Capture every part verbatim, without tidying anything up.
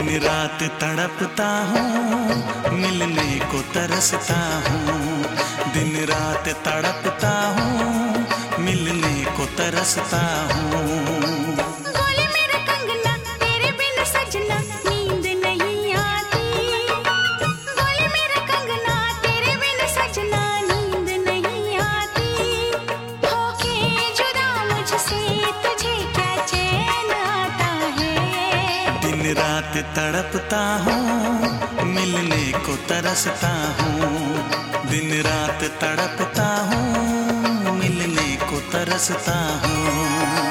रात तड़पता हूँ, मिलने को तरसता हूँ। दिन रात तड़पता हूँ, मिलने को तरसता हूँ। बोले मेरा कंगना तेरे बिन सजना नींद नहीं आती। बोले मेरा कंगना तेरे बिन सजना नींद नहीं आती। होके जुदा मुझसे तुझे क्या चैन आता है। दिन रात तड़पता हूँ, मिलने को तरसता हूँ। दिन रात तड़पता हूँ, मिलने को तरसता हूँ।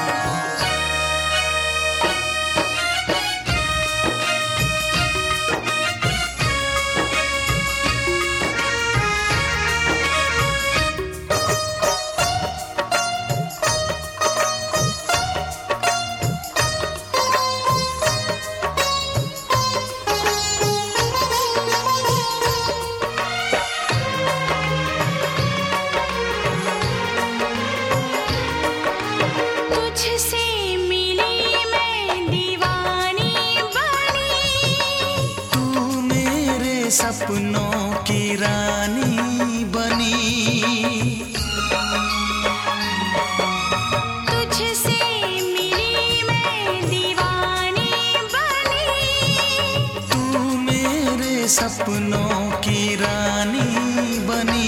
तुझसे मिली मैं दीवानी बनी। तू मेरे सपनों की रानी बनी। तुझसे मिली मैं दीवानी बनी। तू मेरे सपनों की रानी बनी।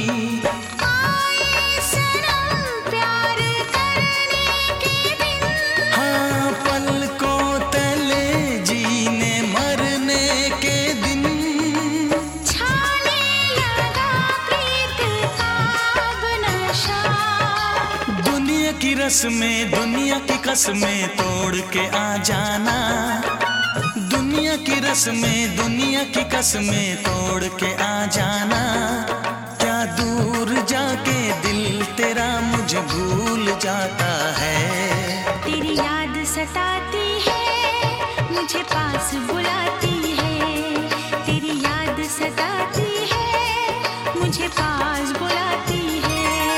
आए सनम प्यार करने के दिन। हाँ, पलकों तले जीने मरने के दिन। छाने लगा प्रीत का अब नशा। दुनिया की रस्में, दुनिया की कसमें तोड़ के आ जाना। दुनिया की रस्में, दुनिया की कसमें तोड़ के आ जाना। क्या दूर जाके दिल तेरा मुझे भूल जाता है। तेरी याद सताती है, मुझे पास बुलाती है। तेरी याद सताती है, मुझे पास बुलाती है।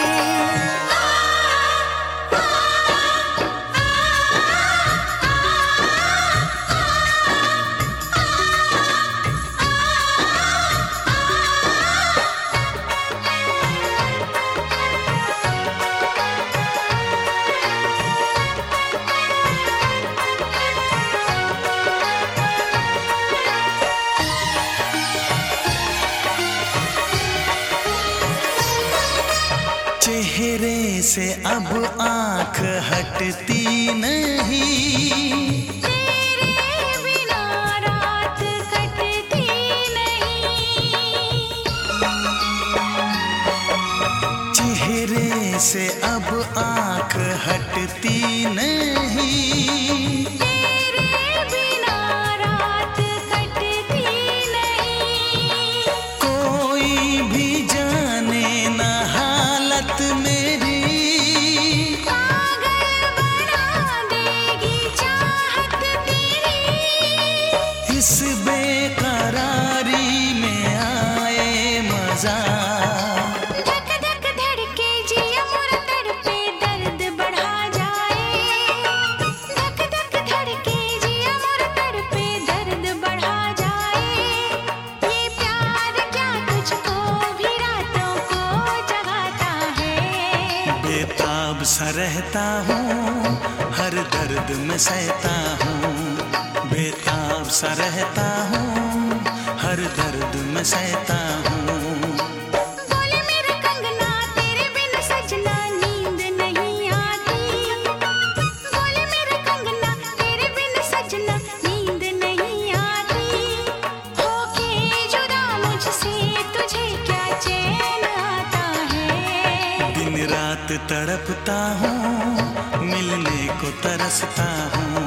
चेहरे से अब आंख हटती नहीं। तेरे बिना रात कटती नहीं। चेहरे से अब आंख हटती नहीं। तेरे बिना रात कटती नहीं। कोई भी जाने ना हालत मेरी। पागल बना देगी चाहत तेरी। इस बेकरारी में आए मजा। धक धक धड़के जिया मोर तड़पे दर्द बढ़ा जाए। धक धक धड़के जिया मोर तड़पे दर्द बढ़ा जाए। ये प्यार क्या तुझको भी रातों को जगाता है। बेताब सा रहता हूँ, हर दर्द में सहता हूँ। बेताब सा रहता हूँ, हर दर्द में सहता हूँ। बोले मेरा कंगना तेरे बिन सजना नींद नहीं आती। बोले मेरा कंगना तेरे बिन सजना नींद नहीं आती। होके जुदा मुझसे तुझे क्या चैन आता है। दिन रात तड़पता हूँ, मिलने को तरसता हूँ।